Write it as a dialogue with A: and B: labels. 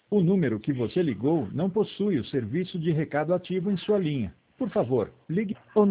A: O número que você ligou não possui o serviço de recado ativo em sua linha. Por favor, ligue.